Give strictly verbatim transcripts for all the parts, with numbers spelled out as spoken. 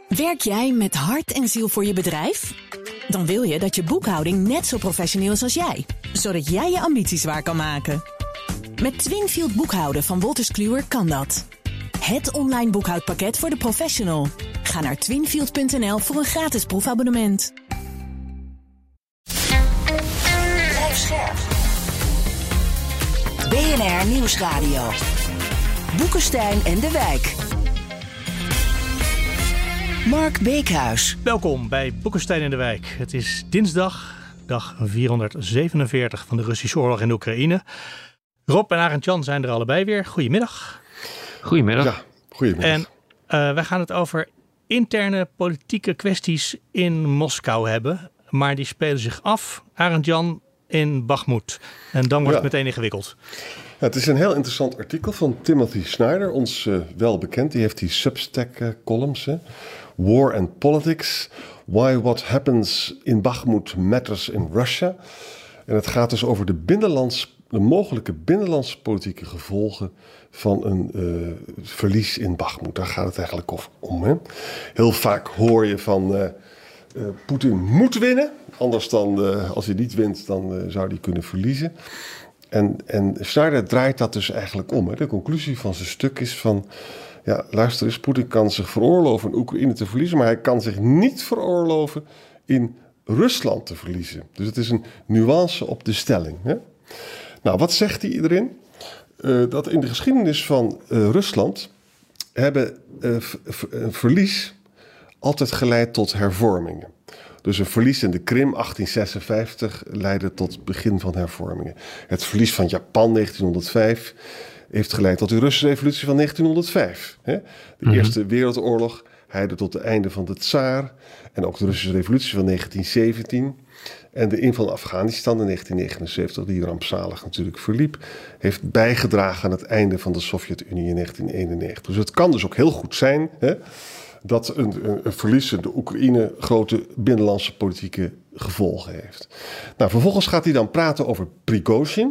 Werk jij met hart en ziel voor je bedrijf? Dan wil je dat je boekhouding net zo professioneel is als jij, zodat jij je ambities waar kan maken. Met Twinfield boekhouden van Wolters Kluwer kan dat. Het online boekhoudpakket voor de professional. Ga naar twinfield punt n l voor een gratis proefabonnement. Blijf scherp. B N R Nieuwsradio. Boekenstein en de Wijk. Mark Beekhuis. Welkom bij Boekenstein in de Wijk. Het is dinsdag, dag vierhonderdzevenenveertig van de Russische oorlog in Oekraïne. Rob en Arend-Jan zijn er allebei weer. Goedemiddag. Goedemiddag. Ja, goedemiddag. En uh, wij gaan het over interne politieke kwesties in Moskou hebben. Maar die spelen zich af, Arend-Jan, in Bakhmut. En dan wordt ja. het meteen ingewikkeld. Ja, het is een heel interessant artikel van Timothy Snyder, ons uh, wel bekend. Die heeft die Substack-columns. Uh, War and Politics. Why what happens in Bakhmut matters in Russia. En het gaat dus over de, binnenlands, de mogelijke binnenlandse politieke gevolgen van een uh, verlies in Bakhmut. Daar gaat het eigenlijk om. Hè? Heel vaak hoor je van uh, uh, Poetin moet winnen. Anders dan, uh, als hij niet wint, dan uh, zou hij kunnen verliezen. En, en Snyder draait dat dus eigenlijk om. Hè. De conclusie van zijn stuk is van... Ja, luister eens, Poetin kan zich veroorloven in Oekraïne te verliezen... maar hij kan zich niet veroorloven in Rusland te verliezen. Dus het is een nuance op de stelling. Hè. Nou, wat zegt hij erin? Uh, dat in de geschiedenis van uh, Rusland... hebben uh, v- een verlies altijd geleid tot hervormingen. Dus een verlies in de Krim, achttien zesenvijftig, leidde tot het begin van hervormingen. Het verlies van Japan, negentienhonderdvijf, heeft geleid tot de Russische revolutie van negentienhonderdvijf. De mm-hmm. Eerste Wereldoorlog leidde tot het einde van de tsaar. En ook de Russische revolutie van negentien zeventien. En de inval in Afghanistan in negentien negenenzeventig, die rampzalig natuurlijk verliep, heeft bijgedragen aan het einde van de Sovjet-Unie in negentien eenennegentig. Dus het kan dus ook heel goed zijn... Hè, dat een, een, een verlies in de Oekraïne grote binnenlandse politieke gevolgen heeft. Nou, vervolgens gaat hij dan praten over Prigozhin.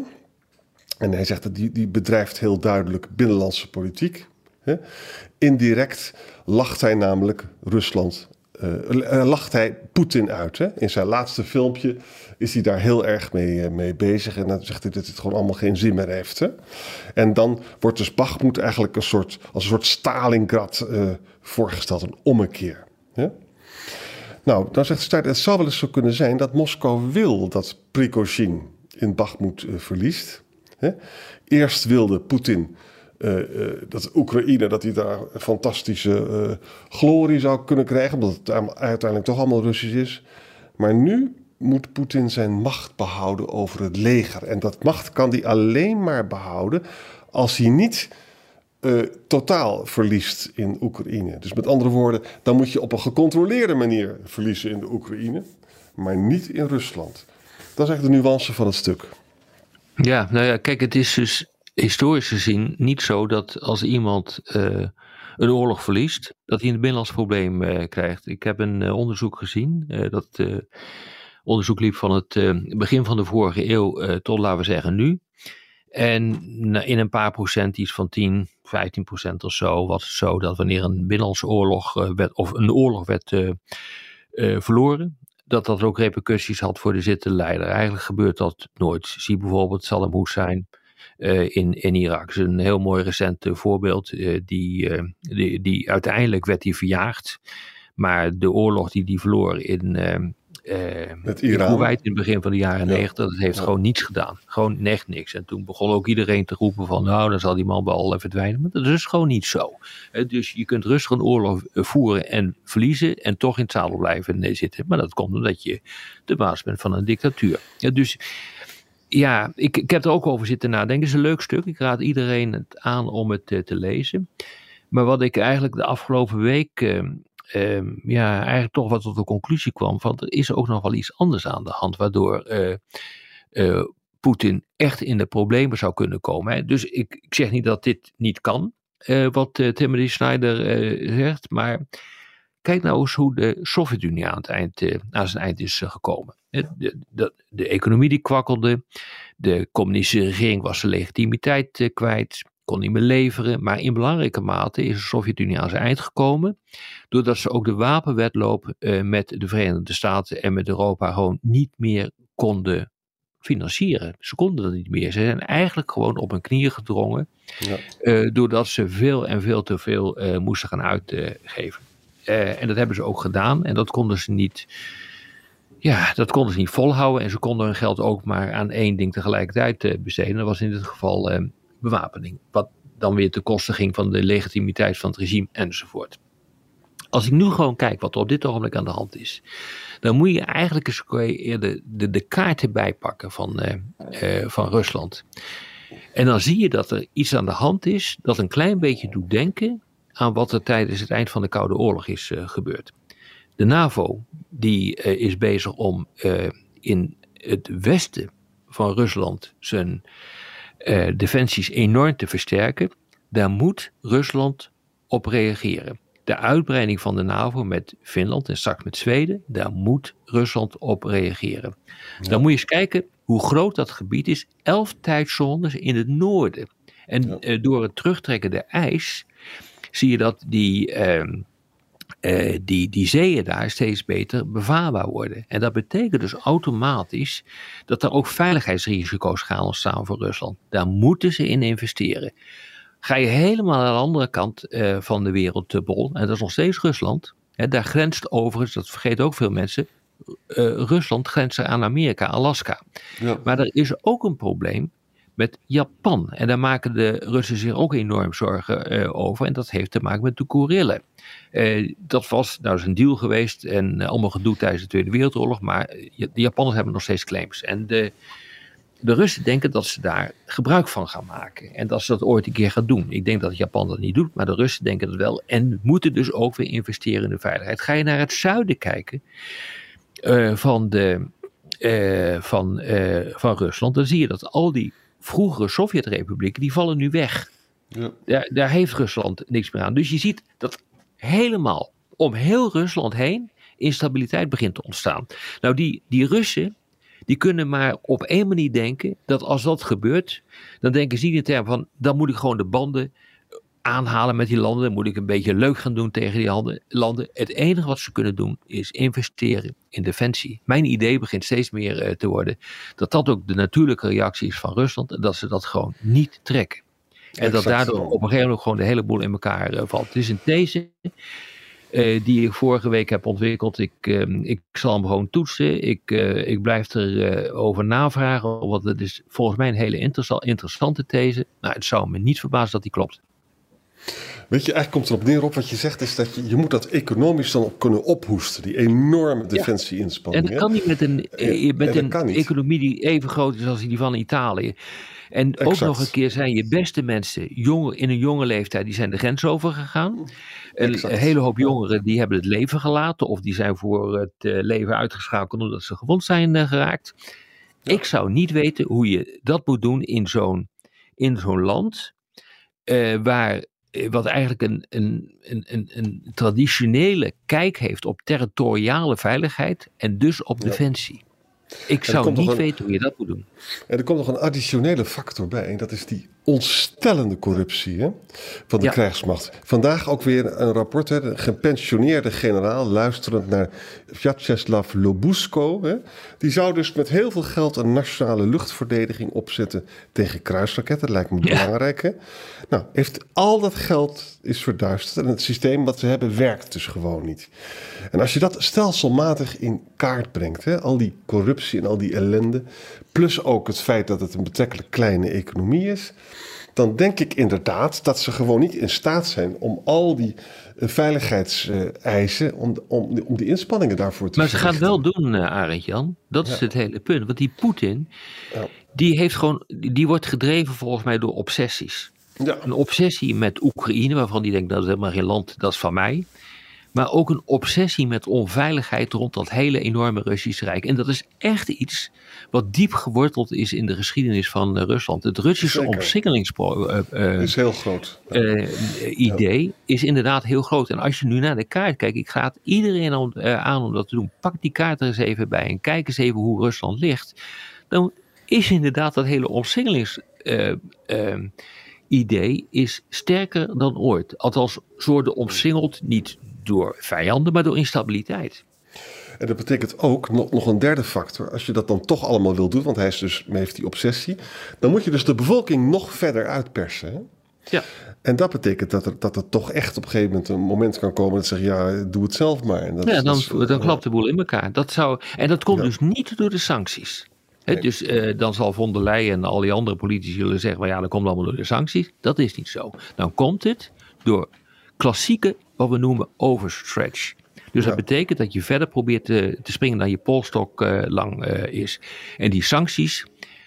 En hij zegt dat die, die bedrijft heel duidelijk binnenlandse politiek. Hè. Indirect lacht hij namelijk Rusland, uh, lacht hij Poetin uit. Hè. In zijn laatste filmpje is hij daar heel erg mee, uh, mee bezig. En dan zegt hij dat het gewoon allemaal geen zin meer heeft. Hè. En dan wordt dus Bakhmut eigenlijk een soort, als een soort Stalingrad uh, voorgesteld, een ommekeer. Hè. Nou, dan zegt Snyder, het zou wel eens zo kunnen zijn dat Moskou wil dat Prigozhin in Bakhmut uh, verliest. Hè. Eerst wilde Poetin uh, uh, dat Oekraïne, dat hij daar een fantastische uh, glorie zou kunnen krijgen, omdat het uiteindelijk toch allemaal Russisch is. Maar nu moet Poetin zijn macht behouden over het leger. En dat macht kan hij alleen maar behouden als hij niet uh, totaal verliest in Oekraïne. Dus met andere woorden, dan moet je op een gecontroleerde manier verliezen in de Oekraïne, maar niet in Rusland. Dat is eigenlijk de nuance van het stuk. Ja, nou ja, kijk, het is dus historisch gezien niet zo dat als iemand uh, een oorlog verliest, dat hij een binnenlands probleem uh, krijgt. Ik heb een uh, onderzoek gezien, uh, dat uh, onderzoek liep van het uh, begin van de vorige eeuw uh, tot, laten we zeggen, nu. En uh, in een paar procent, iets van tien, vijftien procent of zo, was het zo dat wanneer een binnenlandse oorlog uh, werd, of een oorlog werd uh, uh, verloren, dat dat ook repercussies had voor de zittende leider. Eigenlijk gebeurt dat nooit. Zie bijvoorbeeld Saddam Hussein uh, in, in Irak. Dat is een heel mooi recent uh, voorbeeld. Uh, die, uh, die, die, uiteindelijk werd hij verjaagd. Maar de oorlog die hij verloor in, uh, uh, Met in Iran. Kuwait in het begin van de jaren negentig, ja. dat heeft ja. gewoon niets gedaan. Gewoon echt niks. En toen begon ook iedereen te roepen van, nou, dan zal die man wel uh, verdwijnen. Maar dat is gewoon niet zo. Uh, dus je kunt rustig een oorlog uh, voeren en verliezen en toch in het zadel blijven uh, zitten. Maar dat komt omdat je de baas bent van een dictatuur. Uh, dus ja, ik, ik heb er ook over zitten nadenken. Het is een leuk stuk. Ik raad iedereen het aan om het uh, te lezen. Maar wat ik eigenlijk de afgelopen week Uh, Um, ja, eigenlijk toch wat tot de conclusie kwam van er is ook nog wel iets anders aan de hand, waardoor uh, uh, Poetin echt in de problemen zou kunnen komen. Hè. Dus ik, ik zeg niet dat dit niet kan, uh, wat uh, Timothy Snyder uh, zegt, maar kijk nou eens hoe de Sovjet-Unie aan, het eind, uh, aan zijn eind is uh, gekomen. De, de, de economie die kwakkelde, de communistische regering was zijn legitimiteit uh, kwijt. kon niet meer leveren. Maar in belangrijke mate is de Sovjet-Unie aan zijn eind gekomen. Doordat ze ook de wapenwedloop uh, met de Verenigde Staten en met Europa gewoon niet meer konden financieren. Ze konden dat niet meer. Ze zijn eigenlijk gewoon op hun knieën gedrongen. Ja. Uh, doordat ze veel en veel te veel uh, moesten gaan uitgeven. Uh, en dat hebben ze ook gedaan. En dat konden ze niet... Ja, dat konden ze niet volhouden. En ze konden hun geld ook maar aan één ding tegelijkertijd uh, besteden. Dat was in dit geval uh, bewapening. Wat dan weer ten koste ging van de legitimiteit van het regime enzovoort. Als ik nu gewoon kijk wat er op dit ogenblik aan de hand is. Dan moet je eigenlijk eens de, de, de kaarten bijpakken van, uh, uh, van Rusland. En dan zie je dat er iets aan de hand is dat een klein beetje doet denken aan wat er tijdens het eind van de Koude Oorlog is uh, gebeurd. De NAVO die uh, is bezig om uh, in het westen van Rusland zijn uh, defensies enorm te versterken. Daar moet Rusland op reageren. De uitbreiding van de NAVO met Finland en straks met Zweden, daar moet Rusland op reageren. Ja. Dan moet je eens kijken hoe groot dat gebied is. Elf tijdzones in het noorden. En ja. uh, door het terugtrekken der ijs zie je dat die, uh, uh, die, die zeeën daar steeds beter bevaarbaar worden. En dat betekent dus automatisch dat er ook veiligheidsrisico's gaan ontstaan voor Rusland. Daar moeten ze in investeren. Ga je helemaal aan de andere kant uh, van de wereld te bol, en dat is nog steeds Rusland. Hè, daar grenst overigens, dat vergeten ook veel mensen, uh, Rusland grenst aan Amerika, Alaska. Ja. Maar er is ook een probleem met Japan. En daar maken de Russen zich ook enorm zorgen uh, over. En dat heeft te maken met de Koerillen. Uh, dat was, nou is een deal geweest en uh, allemaal gedoe tijdens de Tweede Wereldoorlog. Maar uh, de Japanners hebben nog steeds claims. En de... De Russen denken dat ze daar gebruik van gaan maken. En dat ze dat ooit een keer gaan doen. Ik denk dat Japan dat niet doet, maar de Russen denken dat wel. En moeten dus ook weer investeren in de veiligheid. Ga je naar het zuiden kijken uh, van, de, uh, van, uh, van Rusland. Dan zie je dat al die vroegere Sovjet-republieken, die vallen nu weg. Ja. Daar, daar heeft Rusland niks meer aan. Dus je ziet dat helemaal om heel Rusland heen instabiliteit begint te ontstaan. Nou, die, die Russen, die kunnen maar op één manier denken dat als dat gebeurt, dan denken ze niet in termen van, dan moet ik gewoon de banden aanhalen met die landen, dan moet ik een beetje leuk gaan doen tegen die landen. Het enige wat ze kunnen doen is investeren in defensie. Mijn idee begint steeds meer uh, te worden dat dat ook de natuurlijke reactie is van Rusland en dat ze dat gewoon niet trekken. En exact. Dat daardoor op een gegeven moment gewoon de hele boel in elkaar uh, valt. Het is een these Uh, die ik vorige week heb ontwikkeld. Ik, uh, ik zal hem gewoon toetsen. Ik, uh, ik blijf er uh, over navragen. Want het is volgens mij een hele interessa- interessante these. Nou, het zou me niet verbazen dat die klopt. Weet je, eigenlijk komt het erop neer op wat je zegt, is dat je, je moet dat economisch dan op kunnen ophoesten. Die enorme defensie-inspanning. En dat kan niet met een, en, met en een economie die even groot is als die van Italië. En exact. Ook nog een keer zijn je beste mensen jong, in een jonge leeftijd, die zijn de grens overgegaan. Een exact. hele hoop jongeren die hebben het leven gelaten of die zijn voor het uh, leven uitgeschakeld omdat ze gewond zijn uh, geraakt. Ja. Ik zou niet weten hoe je dat moet doen in zo'n, in zo'n land uh, waar wat eigenlijk een, een, een, een traditionele kijk heeft op territoriale veiligheid en dus op ja. defensie. Ik zou niet een, weten hoe je dat moet doen. En er komt nog een additionele factor bij. En dat is die ontstellende corruptie hè, van de ja. krijgsmacht. Vandaag ook weer een rapport. Hè, de gepensioneerde generaal, luisterend naar Vyacheslav Lobusko. Hè, die zou dus met heel veel geld een nationale luchtverdediging opzetten tegen kruisraketten. Dat lijkt me ja. belangrijk. Hè? Nou, heeft al dat geld is verduisterd. En het systeem wat ze hebben werkt dus gewoon niet. En als je dat stelselmatig in kaart brengt, hè, al die corruptie en al die ellende, plus ook het feit dat het een betrekkelijk kleine economie is, dan denk ik inderdaad dat ze gewoon niet in staat zijn om al die uh, veiligheidseisen, uh, om, om, om die inspanningen daarvoor te Maar ze verrichten. gaan het wel doen, uh, Arend-Jan. Dat ja. is het hele punt. Want die Poetin, ja. die heeft gewoon, die wordt gedreven volgens mij door obsessies. Ja. Een obsessie met Oekraïne, waarvan die denkt dat is helemaal geen land, dat is van mij. Maar ook een obsessie met onveiligheid rond dat hele enorme Russische Rijk. En dat is echt iets wat diep geworteld is in de geschiedenis van uh, Rusland. Het Russische omsingelingsproject uh, uh, is heel groot. Ja. Uh, idee ja. is inderdaad heel groot. En als je nu naar de kaart kijkt, ik raad iedereen aan, uh, aan om dat te doen. Pak die kaart er eens even bij en kijk eens even hoe Rusland ligt. Dan is inderdaad dat hele omsingelings... Uh, uh, idee is sterker dan ooit. Althans, ze worden omsingeld niet door vijanden, maar door instabiliteit. En dat betekent ook nog, nog een derde factor. Als je dat dan toch allemaal wil doen, want hij is dus, heeft die obsessie, dan moet je dus de bevolking nog verder uitpersen. Hè? Ja. En dat betekent dat er, dat er toch echt op een gegeven moment een moment kan komen dat ze zeggen, ja, doe het zelf maar. En dat ja, is, dan, dat is, dan klapt de boel in elkaar. Dat zou, en dat komt ja. dus niet door de sancties. He, Nee. Dus uh, dan zal von der Leyen en al die andere politici zullen zeggen, maar ja, dat komt allemaal door de sancties. Dat is niet zo. Dan komt het door klassieke, wat we noemen, overstretch. Dus Ja. dat betekent dat je verder probeert te, te springen dan je polstok uh, lang uh, is. En die sancties,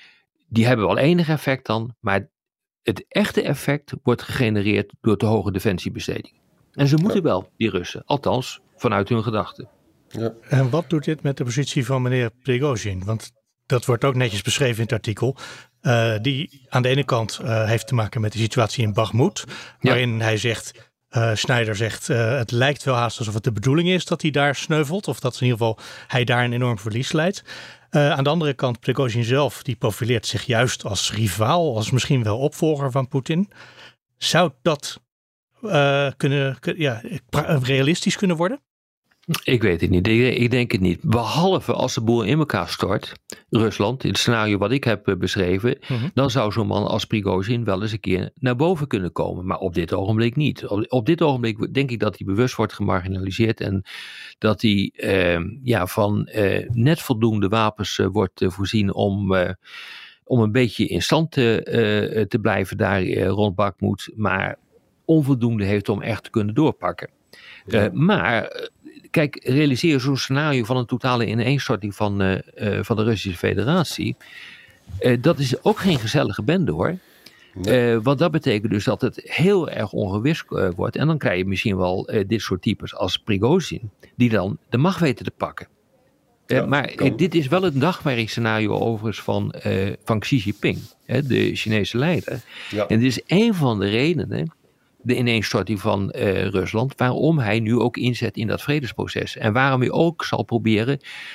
die hebben wel enig effect dan, maar het echte effect wordt gegenereerd door te hoge defensiebesteding. En ze moeten Ja. wel, die Russen, althans vanuit hun gedachten. Ja. En wat doet dit met de positie van meneer Prigozhin? Want dat wordt ook netjes beschreven in het artikel. Uh, die aan de ene kant uh, heeft te maken met de situatie in Bakhmut. Waarin ja. hij zegt, uh, Snyder zegt, uh, het lijkt wel haast alsof het de bedoeling is dat hij daar sneuvelt. Of dat in ieder geval hij daar een enorm verlies leidt. Uh, aan de andere kant, Prigozhin zelf, die profileert zich juist als rivaal. Als misschien wel opvolger van Poetin. Zou dat uh, kunnen, kun, ja, realistisch kunnen worden? Ik weet het niet. Ik denk het niet. Behalve als de boel in elkaar stort, Rusland, in het scenario wat ik heb beschreven, mm-hmm. dan zou zo'n man als Prigozhin wel eens een keer naar boven kunnen komen. Maar op dit ogenblik niet. Op, op dit ogenblik denk ik dat hij bewust wordt gemarginaliseerd en dat hij uh, ja, van uh, net voldoende wapens uh, wordt uh, voorzien om, uh, om een beetje in stand te, uh, te blijven daar uh, rond Bakhmut, maar onvoldoende heeft om echt te kunnen doorpakken. Uh, maar kijk, realiseer zo'n scenario van een totale ineenstorting van, uh, uh, van de Russische Federatie. Uh, dat is ook geen gezellige bende hoor. Nee. Uh, want dat betekent dus dat het heel erg ongewis uh, wordt. En dan krijg je misschien wel uh, dit soort types als Prigozhin, die dan de macht weten te pakken. Uh, ja, maar uh, dit is wel het nachtmerriescenario overigens van, uh, van Xi Jinping, hè, de Chinese leider. Ja. En dit is een van de redenen, de ineenstorting van uh, Rusland, waarom hij nu ook inzet in dat vredesproces. En waarom hij ook zal proberen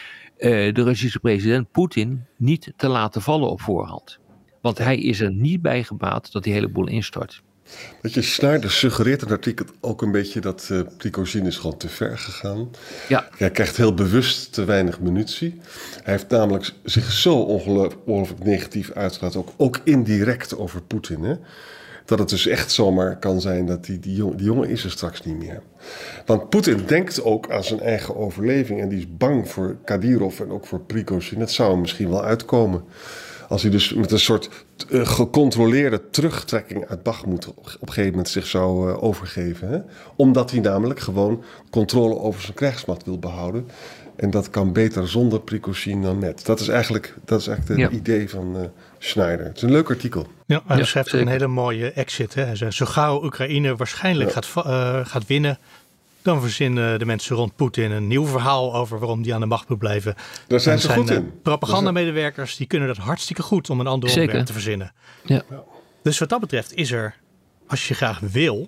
uh, de Russische president Poetin niet te laten vallen op voorhand. Want hij is er niet bij gebaat dat die hele boel instort. Weet je, Snyder suggereert in het artikel ook een beetje dat uh, Prigozhin is gewoon te ver gegaan. Ja. Hij krijgt heel bewust te weinig munitie. Hij heeft namelijk zich zo ongelooflijk negatief uitgelaten, ook, ook indirect over Poetin, hè? Dat het dus echt zomaar kan zijn dat die, die, jongen, die jongen is er straks niet meer. Want Poetin denkt ook aan zijn eigen overleving en die is bang voor Kadyrov en ook voor Prigozhin. Dat zou hem misschien wel uitkomen. Als hij dus met een soort uh, gecontroleerde terugtrekking uit Bakhmut op, op een gegeven moment zich zou uh, overgeven. Hè? Omdat hij namelijk gewoon controle over zijn krijgsmacht wil behouden. En dat kan beter zonder Prigozhin dan met. Dat is eigenlijk, dat is eigenlijk het ja. idee van uh, Snyder. Het is een leuk artikel. Ja, hij beschrijft ja, een hele mooie exit. Hè. Hij zegt, zo gauw Oekraïne waarschijnlijk ja. gaat, uh, gaat winnen, dan verzinnen de mensen rond Poetin een nieuw verhaal over waarom die aan de macht moet blijven. Daar zijn ze goed in. Propagandamedewerkers die kunnen dat hartstikke goed om een ander Zeker. onderwerp te verzinnen. Ja. Dus wat dat betreft is er, als je graag wil,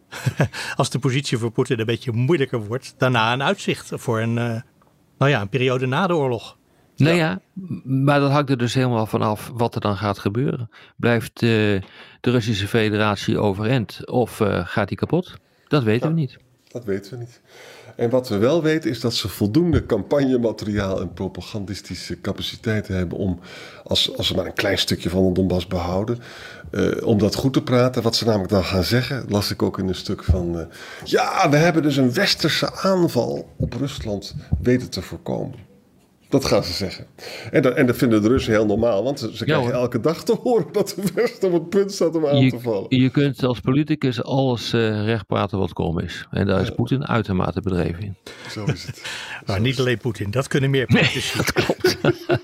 als de positie voor Poetin een beetje moeilijker wordt, daarna een uitzicht voor een, uh, nou ja, een periode na de oorlog. Nou ja, maar dat hangt er dus helemaal vanaf wat er dan gaat gebeuren. Blijft uh, de Russische Federatie overeind of uh, gaat die kapot? Dat weten ja, we niet. Dat weten we niet. En wat we wel weten is dat ze voldoende campagnemateriaal en propagandistische capaciteiten hebben om, als, als ze maar een klein stukje van de Donbass behouden, uh, om dat goed te praten. Wat ze namelijk dan gaan zeggen, las ik ook in een stuk van, uh, ja, we hebben dus een westerse aanval op Rusland weten te voorkomen. Dat gaan ze zeggen. En dat, en dat vinden de Russen heel normaal. Want ze, ze krijgen ja, elke dag te horen dat de Westen op het punt staat om aan je, te vallen. Je kunt als politicus alles uh, recht praten wat krom is. En daar is ja. Poetin uitermate bedreven in. Zo is het. Maar niet alleen Poetin. Dat kunnen meer politici. Nee, dat klopt.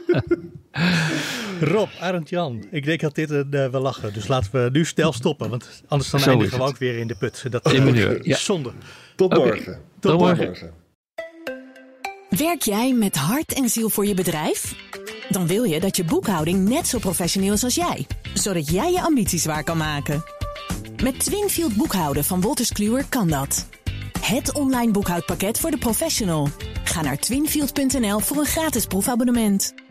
Rob, Arend Jan. Ik denk dat dit uh, wel lachen. Dus laten we nu snel stoppen. Want anders dan eindigen we ook weer in de put. Dat uh, is zonde. Tot morgen. Okay. Tot, Tot morgen. morgen. Werk jij met hart en ziel voor je bedrijf? Dan wil je dat je boekhouding net zo professioneel is als jij, zodat jij je ambities waar kan maken. Met Twinfield boekhouden van Wolters Kluwer kan dat. Het online boekhoudpakket voor de professional. Ga naar twinfield punt n l voor een gratis proefabonnement.